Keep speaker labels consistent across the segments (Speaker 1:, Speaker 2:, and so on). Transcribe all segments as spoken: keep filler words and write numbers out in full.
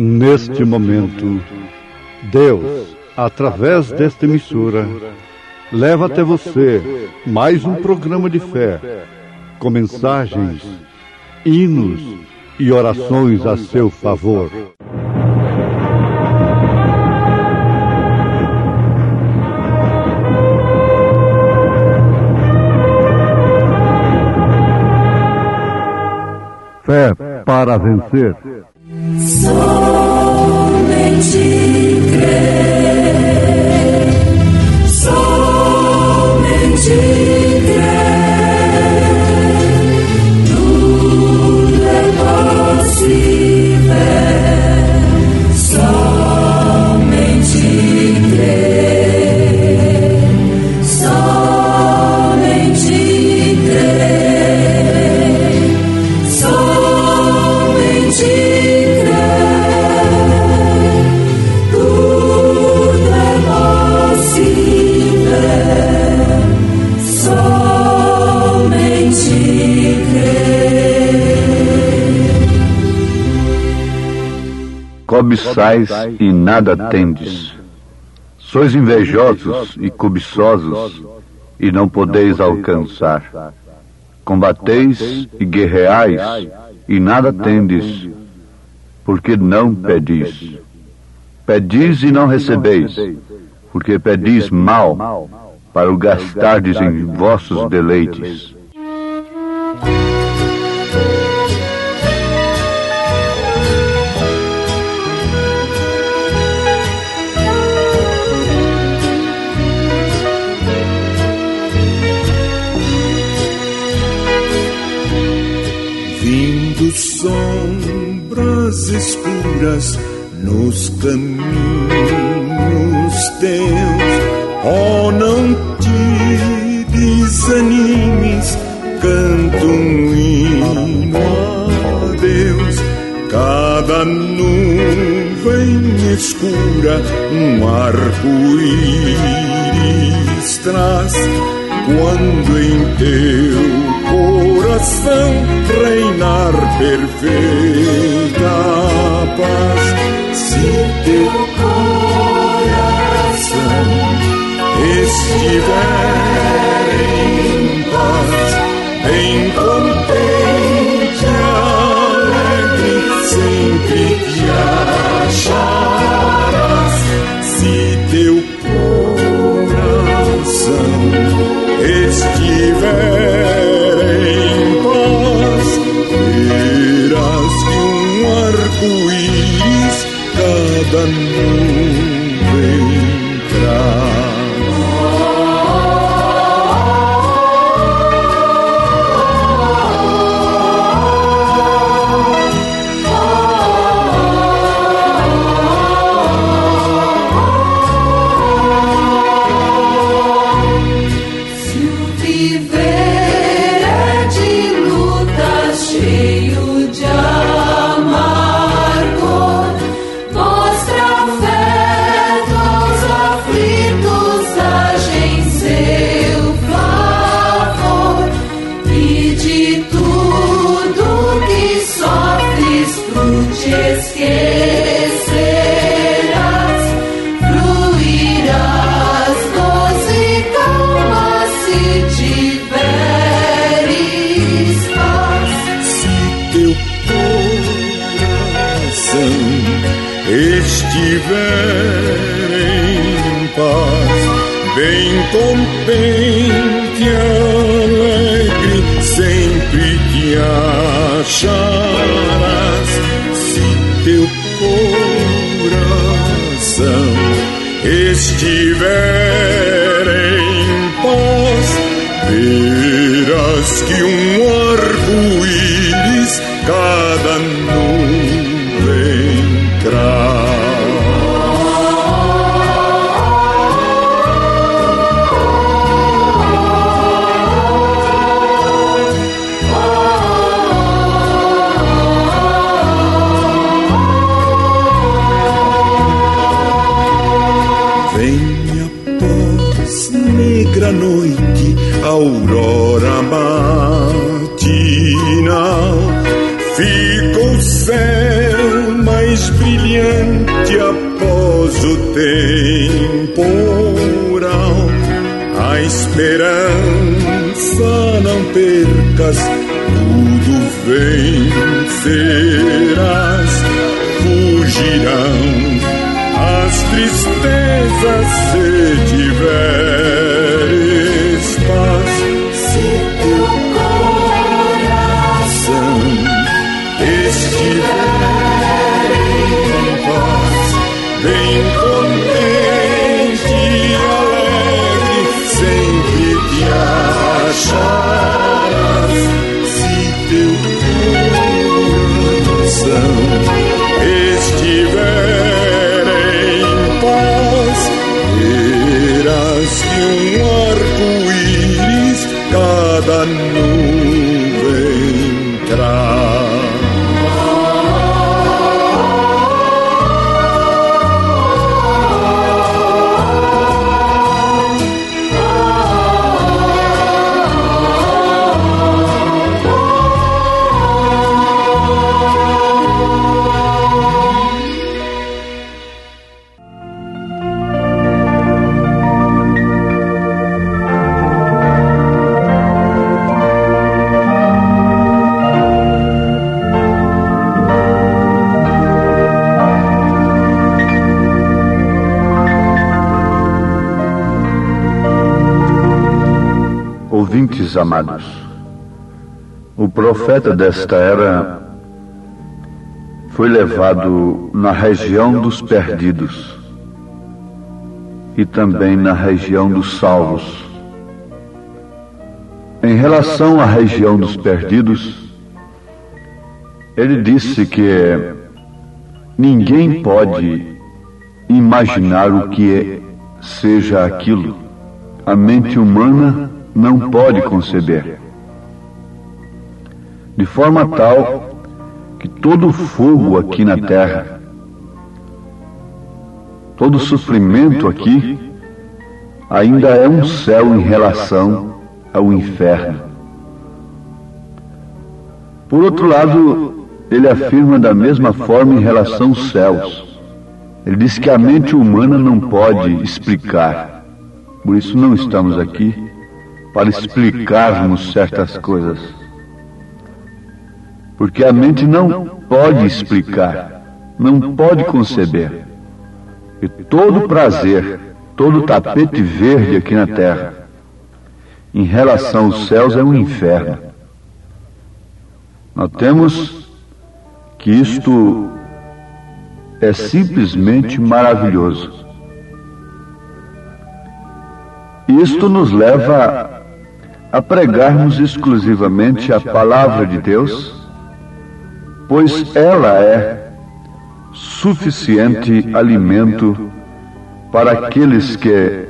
Speaker 1: Neste momento, Deus, através desta emissora, leva até você mais um programa de fé, com mensagens, hinos e orações a seu favor. Fé para vencer.
Speaker 2: Somente crer, somente crer, tudo é possível, somente crer, somente crer, somente
Speaker 3: Cobiçais e nada tendes. Sois invejosos e cobiçosos e não podeis alcançar. Combateis e guerreais e nada tendes, porque não pedis. Pedis e não recebeis, porque pedis mal, para o gastardes em vossos deleites.
Speaker 4: Vindo sombras escuras nos caminhos teus, oh, não te desanimes, canta um hino a Deus. Cada nuvem escura um arco-íris traz, quando em teu coração reinar perfeita paz. Se teu coração estiver em paz, bem contente, alegre, sempre te acharás. Se teu coração estiver em paz, verás que um arco-íris cada nuvem traz. Estiver em paz, bem contente, alegre, sempre te acharás. Se teu coração estiver em paz, verás que um arco-íris cada nuvem traz. Negra noite, aurora matinal, fica o céu mais brilhante adiante após o temporal. A esperança não percas, tudo vencerás. Fugirão as tristezas se tiveres paz. Se teu coração estiver em paz, bem contente e alegre, sempre te acharás. Se teu coração estiver em paz, verás que um arco-íris cada nuvem traz.
Speaker 3: Ouvintes amados, o profeta desta era foi levado na região dos perdidos e também na região dos salvos. Em relação à região dos perdidos, ele disse que ninguém pode imaginar o que é, seja aquilo. A mente humana não pode conceber. De forma tal que todo fogo aqui na terra, todo sofrimento aqui, ainda é um céu em relação ao inferno. Por outro lado, ele afirma da mesma forma em relação aos céus. Ele diz que a mente humana não pode explicar. Por isso não estamos aqui para explicarmos certas coisas. Porque a mente não pode explicar, não pode conceber. E todo prazer, todo tapete verde aqui na terra, em relação aos céus, é um inferno. Notemos que isto é simplesmente maravilhoso. Isto nos leva a pregarmos exclusivamente a palavra de Deus, pois ela é suficiente alimento para aqueles que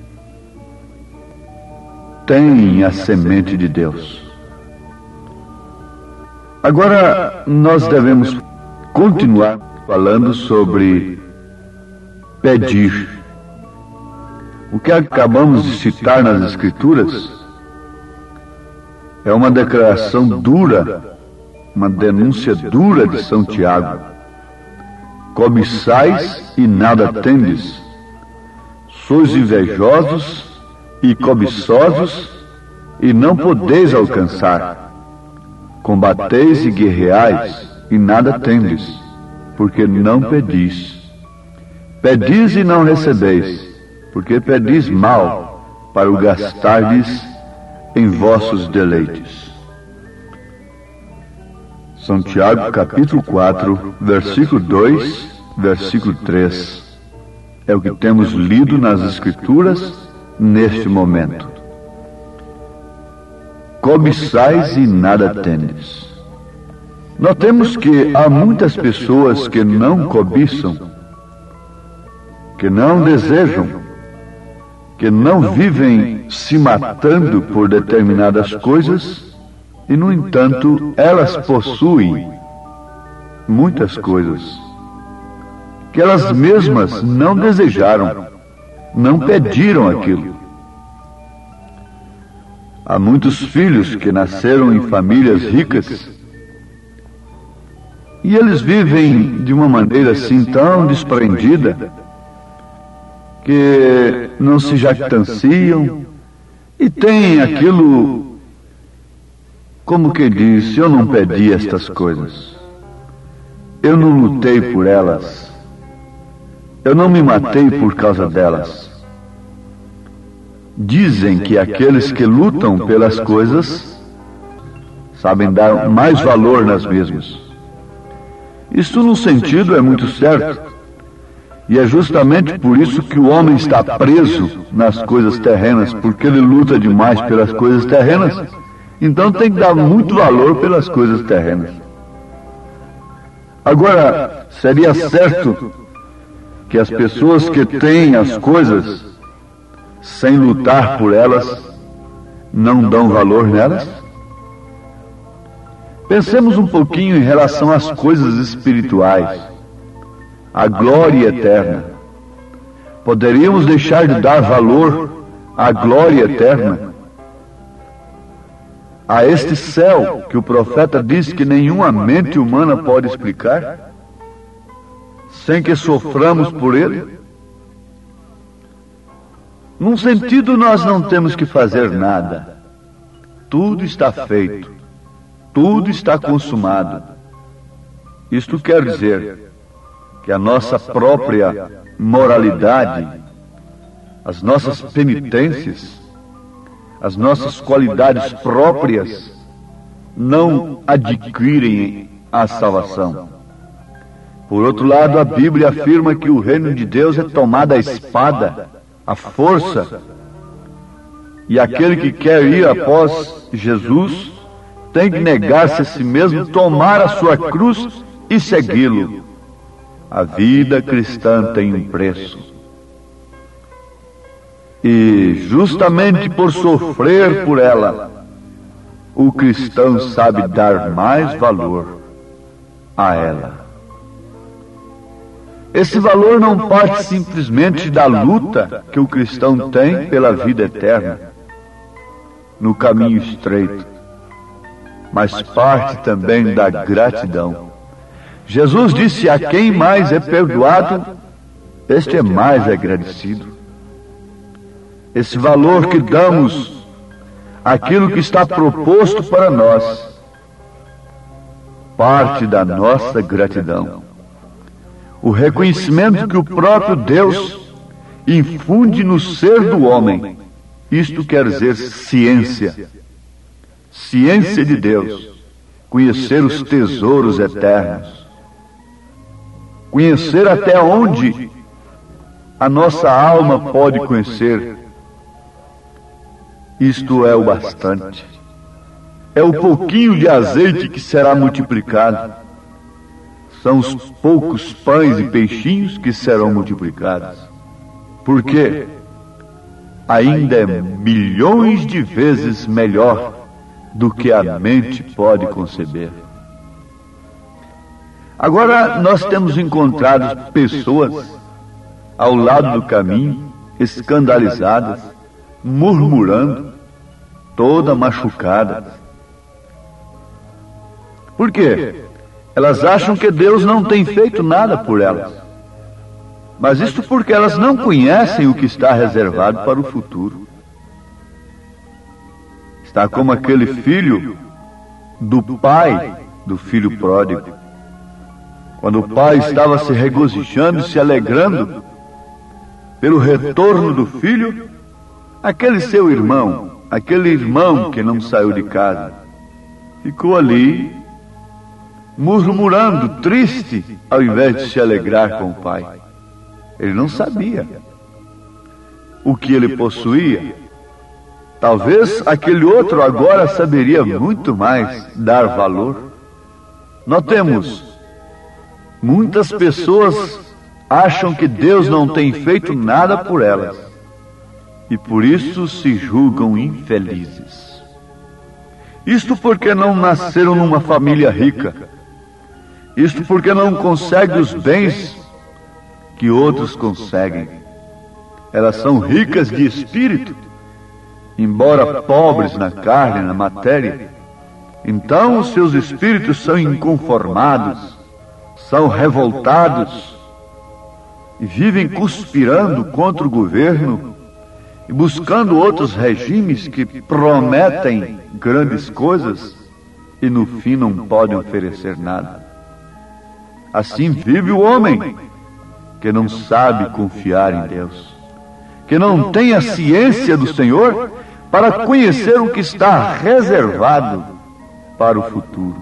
Speaker 3: têm a semente de Deus. Agora nós devemos continuar falando sobre pedir. O que acabamos de citar nas Escrituras é uma declaração dura, uma denúncia dura de São Tiago. Cobiçais e nada tendes, sois invejosos e cobiçosos e não podeis alcançar. Combateis e guerreais e nada tendes, porque não pedis. Pedis e não recebeis, porque pedis mal, para o gastardes em vossos deleites. São Tiago, capítulo quatro, versículo dois, versículo três. É o que temos lido nas Escrituras neste momento. Cobiçais e nada tendes. Notemos que há muitas pessoas que não cobiçam, que não desejam, que não vivem se matando por determinadas coisas e, no entanto, elas possuem muitas coisas que elas mesmas não desejaram, não pediram aquilo. Há muitos filhos que nasceram em famílias ricas E eles vivem de uma maneira assim tão desprendida que não se jactanciam e têm aquilo, como que diz, eu não pedi estas coisas, eu não lutei por elas, eu não me matei por causa delas. Dizem que aqueles que lutam pelas coisas sabem dar mais valor nas mesmas. Isso, no sentido, é muito certo. E é justamente por isso que o homem está preso nas coisas terrenas, porque ele luta demais pelas coisas terrenas. Então tem que dar muito valor pelas coisas terrenas. Agora, seria certo que as pessoas que têm as coisas sem lutar por elas não dão valor nelas? Pensemos um pouquinho em relação às coisas espirituais, a glória eterna. Poderíamos deixar de dar valor à glória eterna, a este céu que o profeta diz que nenhuma mente humana pode explicar, sem que soframos por ele? Num sentido, nós não temos que fazer nada. Tudo está feito. Tudo está consumado. Isto quer dizer que a nossa própria moralidade, as nossas penitências, as nossas qualidades próprias não adquirem a salvação. Por outro lado, a Bíblia afirma que o reino de Deus é tomado à espada, à força, e aquele que quer ir após Jesus tem que negar-se a si mesmo, tomar a sua cruz e segui-lo. A vida cristã tem um preço. E justamente por sofrer por ela, o cristão sabe dar mais valor a ela. Esse valor não parte simplesmente da luta que o cristão tem pela vida eterna, no caminho estreito, mas parte também da gratidão. Jesus disse: a quem mais é perdoado, este é mais agradecido. Esse valor que damos àquilo que está proposto para nós, parte da nossa gratidão. O reconhecimento que o próprio Deus infunde no ser do homem. Isto quer dizer ciência. Ciência de Deus. Conhecer os tesouros eternos. Conhecer até onde a nossa alma pode conhecer. Isto é o bastante. É o pouquinho de azeite que será multiplicado. São os poucos pães e peixinhos que serão multiplicados. Porque ainda é milhões de vezes melhor do que a mente pode conceber. Agora, nós temos encontrado pessoas ao lado do caminho, escandalizadas, murmurando, toda machucada. Por quê? Elas acham que Deus não tem feito nada por elas. Mas isto porque elas não conhecem o que está reservado para o futuro. Está como aquele filho do pai do filho pródigo. Quando o pai estava se regozijando e se alegrando pelo retorno do filho, aquele seu irmão, aquele irmão que não saiu de casa, ficou ali murmurando, triste, ao invés de se alegrar com o pai. Ele não sabia o que ele possuía. Talvez aquele outro agora saberia muito mais dar valor. Notemos, muitas pessoas acham que Deus não tem feito nada por elas e por isso se julgam infelizes. Isto porque não nasceram numa família rica. Isto porque não conseguem os bens que outros conseguem. Elas são ricas de espírito, embora pobres na carne, na matéria. Então os seus espíritos são inconformados, são revoltados e vivem conspirando contra o governo e buscando outros regimes que prometem grandes coisas e no fim não podem oferecer nada. Assim vive o homem que não sabe confiar em Deus, que não tem a ciência do Senhor para conhecer o que está reservado para o futuro.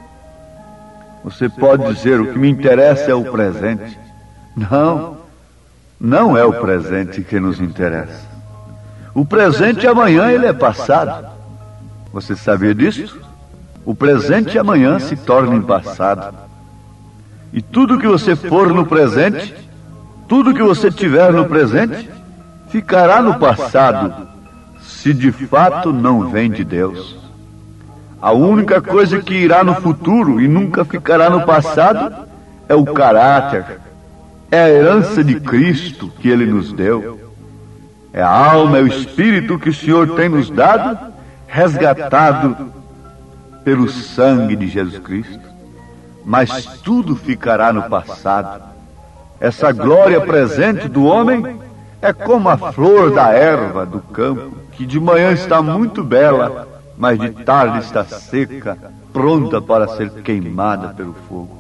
Speaker 3: Você pode dizer, o que me interessa é o presente. Não, não é o presente que nos interessa. O presente amanhã ele é passado. Você sabia disso? O presente amanhã se torna em passado. E tudo que você for no presente, tudo que você tiver no presente, ficará no passado, se de fato não vem de Deus. A única coisa que irá no futuro e nunca ficará no passado é o caráter, é a herança de Cristo que Ele nos deu. É a alma, é o espírito que o Senhor tem nos dado, resgatado pelo sangue de Jesus Cristo. Mas tudo ficará no passado. Essa glória presente do homem é como a flor da erva do campo, que de manhã está muito bela, mas de tarde está seca, pronta para ser queimada pelo fogo.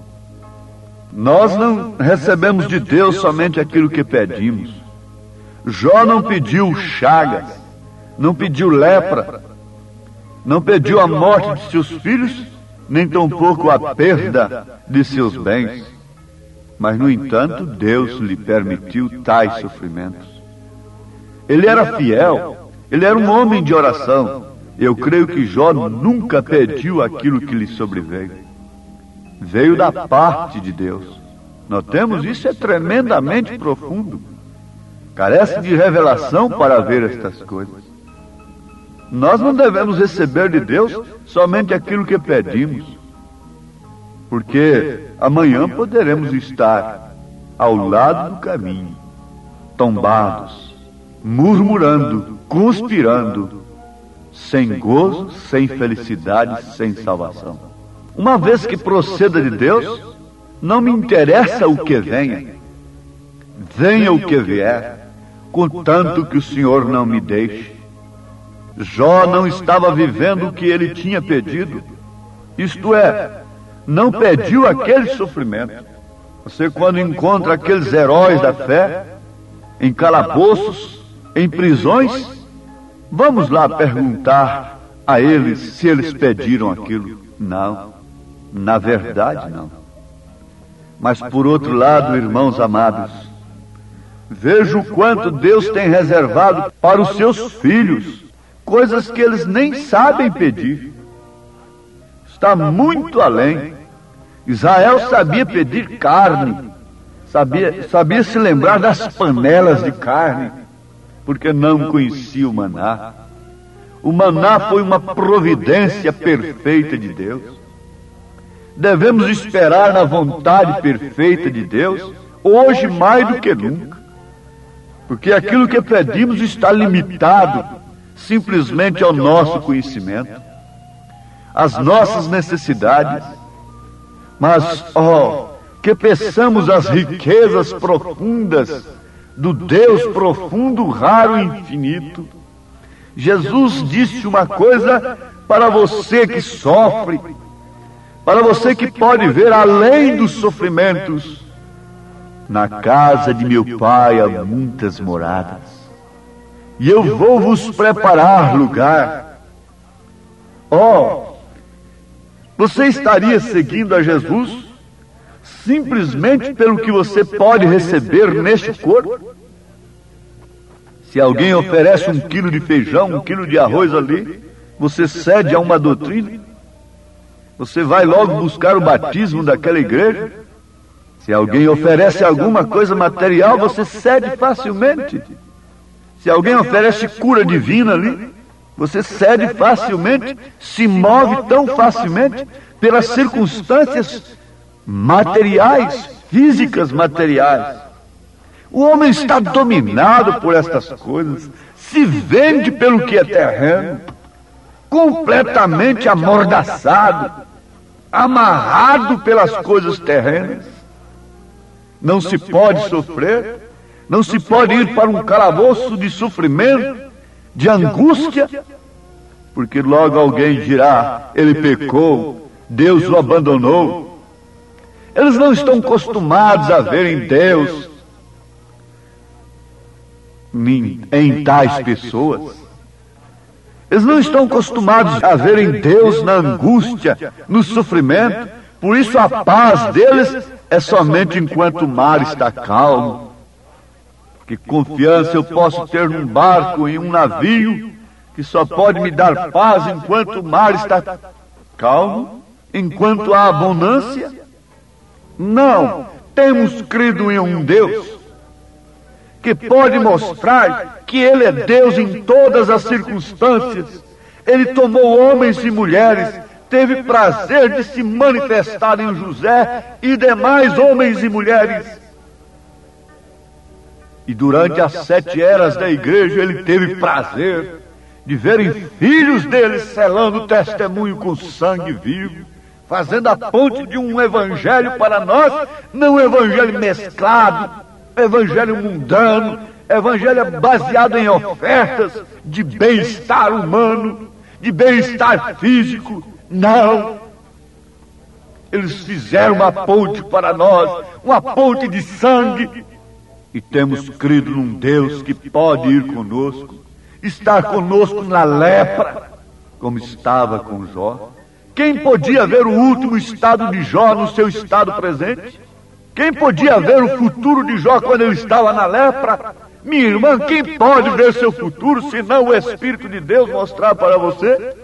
Speaker 3: Nós não recebemos de Deus somente aquilo que pedimos. Jó não pediu chagas, não pediu lepra, não pediu a morte de seus filhos, nem tampouco a perda de seus bens. Mas, no entanto, Deus lhe permitiu tais sofrimentos. Ele era fiel, ele era um homem de oração. Eu creio que Jó nunca pediu aquilo que lhe sobreveio. Veio da parte de Deus. Notemos, isso é tremendamente profundo. Carece de revelação para ver estas coisas. Nós não devemos receber de Deus somente aquilo que pedimos, porque amanhã poderemos estar ao lado do caminho, tombados, murmurando, conspirando, sem gozo, sem felicidade, sem salvação. Uma vez que proceda de Deus, não me interessa o que venha, venha o que vier, contanto que o Senhor não me deixe. Jó não estava vivendo o que ele tinha pedido, isto é, não pediu aquele sofrimento. Você, quando encontra aqueles heróis da fé, em calabouços, em prisões, vamos lá perguntar a eles se eles pediram aquilo. Não, na verdade não. Mas por outro lado, irmãos amados, vejo o quanto Deus tem reservado para os seus filhos, coisas que eles nem sabem pedir. Está muito além. Israel sabia pedir carne, sabia, sabia se lembrar das panelas de carne, porque não conhecia o maná. O maná foi uma providência perfeita de Deus. Devemos esperar na vontade perfeita de Deus, hoje mais do que nunca, porque aquilo que pedimos está limitado simplesmente ao nosso conhecimento, às nossas necessidades. Mas, ó, que peçamos as riquezas profundas do Deus profundo, raro e infinito. Jesus disse uma coisa para você que sofre, para você que pode ver além dos sofrimentos: na casa de meu Pai há muitas moradas, e eu vou vos preparar lugar. Ó, você estaria seguindo a Jesus simplesmente pelo que você pode receber neste corpo? Se alguém oferece um quilo de feijão, um quilo de arroz ali, você cede a uma doutrina? Você vai logo buscar o batismo daquela igreja? Se alguém oferece alguma coisa material, você cede facilmente. Se alguém oferece cura divina ali, você cede facilmente, se move tão facilmente pelas circunstâncias materiais, físicas materiais. O homem está dominado por estas coisas, se vende pelo que é terreno, completamente amordaçado, amarrado pelas coisas terrenas. Não se pode sofrer, não se pode ir para um calabouço de sofrimento, de angústia, porque logo alguém dirá, ele pecou, Deus o abandonou. Eles não estão acostumados a verem Deus em, em tais pessoas. Eles não estão acostumados a verem Deus na angústia, no sofrimento. Por isso a paz deles é somente enquanto o mar está calmo. Que confiança eu posso ter num barco, em um navio, que só pode me dar paz enquanto o mar está calmo, enquanto há abundância? Não, temos crido em um Deus que pode mostrar que Ele é Deus em todas as circunstâncias. Ele tomou homens e mulheres, teve prazer de se manifestar em José e demais homens e mulheres. E durante as sete eras da igreja, Ele teve prazer de verem filhos dele selando testemunho com sangue vivo, fazendo a ponte de um evangelho para nós, não um evangelho mesclado, evangelho mundano, evangelho baseado em ofertas de bem-estar humano, de bem-estar físico. Não. Eles fizeram uma ponte para nós, uma ponte de sangue, e temos crido num Deus que pode ir conosco, estar conosco na lepra, como estava com Jó. Quem podia ver o último estado de Jó no seu estado presente? Quem podia ver o futuro de Jó quando ele estava na lepra? Minha irmã, quem pode ver seu futuro se não o Espírito de Deus mostrar para você?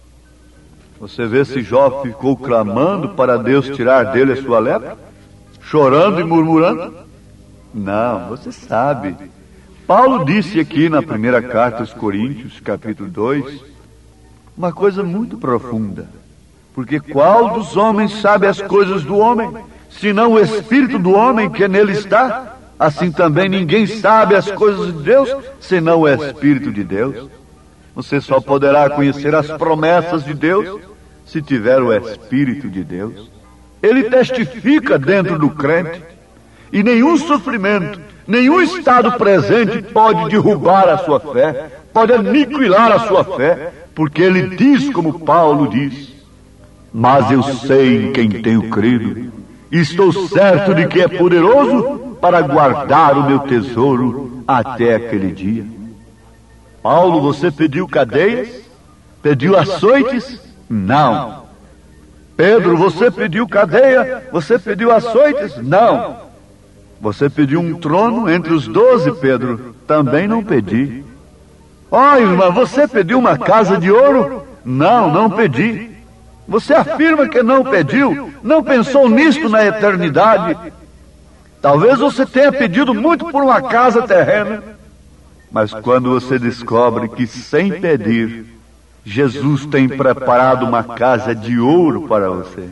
Speaker 3: Você vê se Jó ficou clamando para Deus tirar dele a sua lepra? Chorando e murmurando? Não, você sabe. Paulo disse aqui na primeira carta aos Coríntios, capítulo dois, uma coisa muito profunda. Porque qual dos homens sabe as coisas do homem, senão o Espírito do homem que nele está? Assim também ninguém sabe as coisas de Deus, senão o Espírito de Deus. Você só poderá conhecer as promessas de Deus se tiver o Espírito de Deus. Ele testifica dentro do crente, e nenhum sofrimento, nenhum estado presente pode derrubar a sua fé, pode aniquilar a sua fé, porque ele diz como Paulo diz: mas eu sei em quem tenho crido, e estou certo de que é poderoso para guardar o meu tesouro até aquele dia. Paulo, você pediu cadeias? Pediu açoites? Não. Pedro, você pediu cadeia? Você pediu açoites? Não. Você pediu um trono entre os doze, Pedro? Também não pedi. Ó, oh, irmã, você pediu uma casa de ouro? Não, não pedi. Você afirma que não pediu, não pensou nisto na eternidade. Talvez você tenha pedido muito por uma casa terrena, mas quando você descobre que sem pedir, Jesus tem preparado uma casa de ouro para você,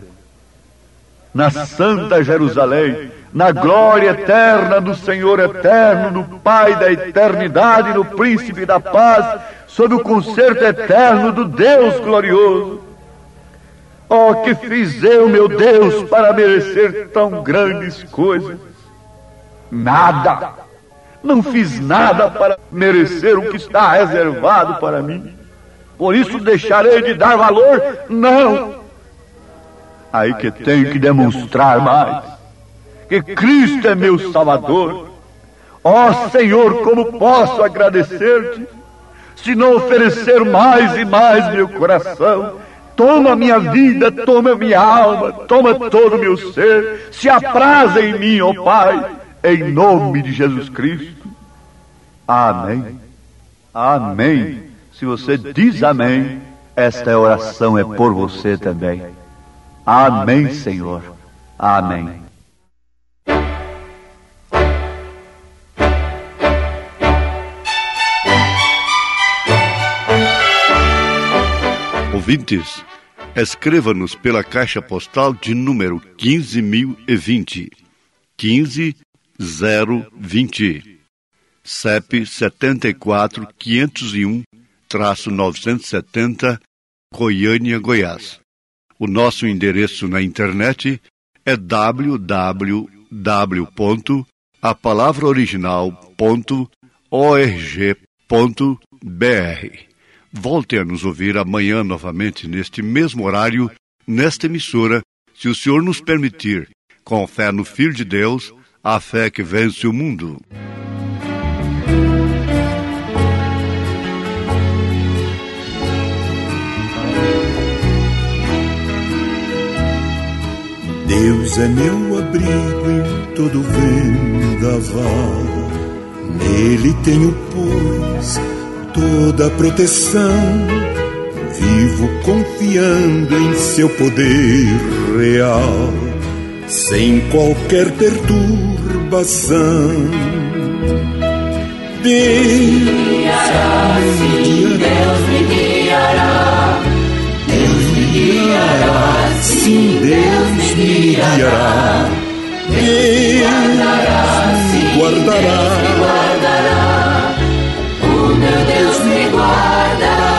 Speaker 3: na Santa Jerusalém, na glória eterna do Senhor eterno, no Pai da eternidade, no Príncipe da paz, sob o concerto eterno do Deus glorioso. Oh, que fiz eu, meu Deus, para merecer tão grandes coisas? Nada. Não fiz nada para merecer o que está reservado para mim. Por isso deixarei de dar valor? Não. Aí que tenho que demonstrar mais que Cristo é meu Salvador. Ó Senhor, como posso agradecer-te, se não oferecer mais e mais meu coração? Toma minha vida, toma minha alma, toma todo o meu ser, se apraza em mim, ó Pai, em nome de Jesus Cristo. Amém. Amém. Se você diz amém, esta oração é por você também. Amém, Senhor. Amém.
Speaker 1: Ouvintes, escreva-nos pela caixa postal de número quinze mil e vinte, quinze zero vinte, C E P setenta e quatro, quinhentos e um, novecentos e setenta, Goiânia, Goiás. O nosso endereço na internet é w w w ponto a palavra original ponto org ponto b r. Volte a nos ouvir amanhã novamente neste mesmo horário, nesta emissora, se o Senhor nos permitir, com fé no Filho de Deus, a fé que vence o mundo.
Speaker 4: Deus é meu abrigo em todo vendaval, nele tenho, pois, toda a proteção. Vivo confiando em seu poder real, sem qualquer perturbação. Deus me guiará, Deus me guiará, Deus me guiará, sim, Deus me guiará, Deus me guardará, o meu Deus me guardará.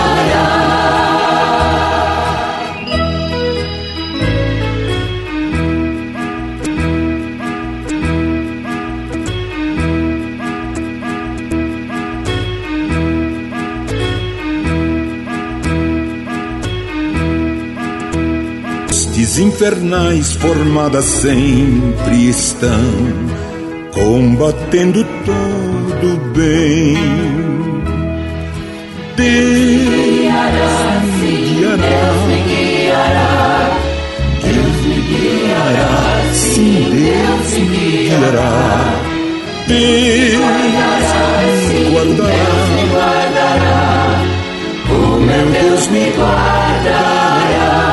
Speaker 4: Infernais formadas sempre estão, combatendo todo o bem. Deus me guiará, Deus me guiará, sim, Deus me guiará, Deus me guardará, o meu Deus me guardará.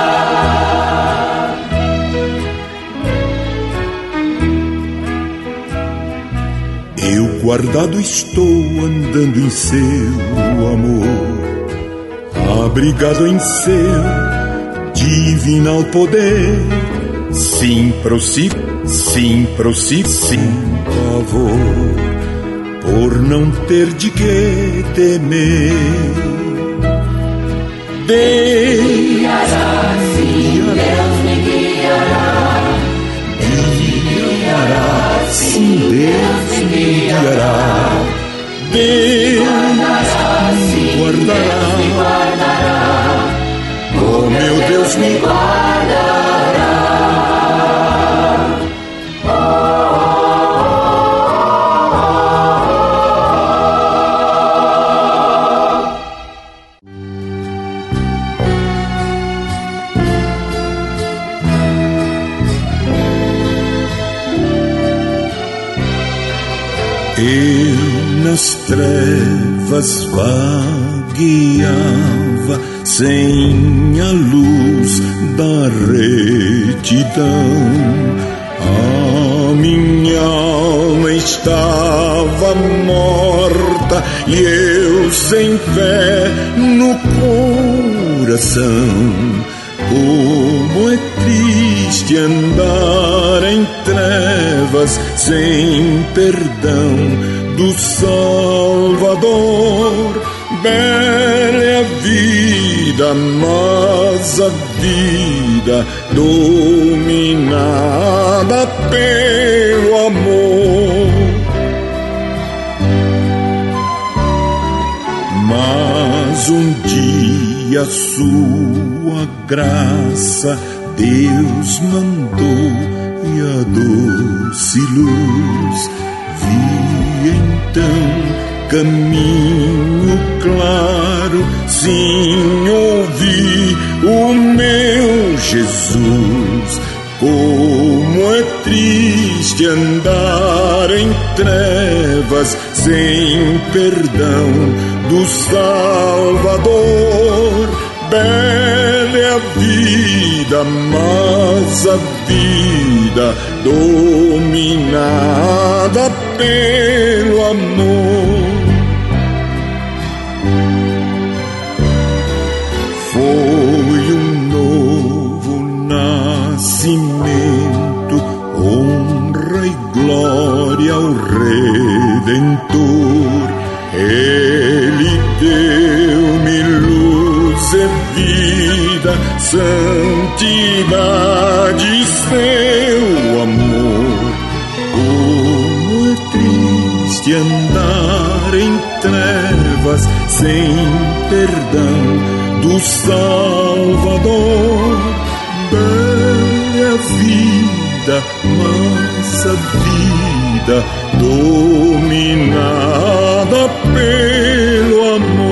Speaker 4: Eu guardado estou andando em seu amor, abrigado em seu divinal poder. Sim, prossigo, sim, prossigo, sim, pavor, por não ter de que temer. Deus me guiará, sim, Deus me guiará, Deus me guiará, sim, Deus me guiará, Deus me guardará, oh meu Deus me guardará. Eu nas trevas vagueava, sem a luz da retidão. A minha alma estava morta e eu sem fé no coração. Como é triste andar em trevas sem perdão do Salvador. Bela é a vida, mas a vida dominada pelo amor. Mas um dia sua graça Deus mandou e a doce luz vi então caminho claro. Sim, ouvi o meu Jesus. Como é triste andar em trevas sem perdão do Salvador. Bela é a vida, mas a vida dominada pelo amor. Foi um novo nascimento, honra e glória ao Redentor. Ele deu-me luz e vida, santidade, seu amor.
Speaker 5: triste andar em trevas sem perdão do Salvador. Bela vida, mansa vida, dominada pelo amor.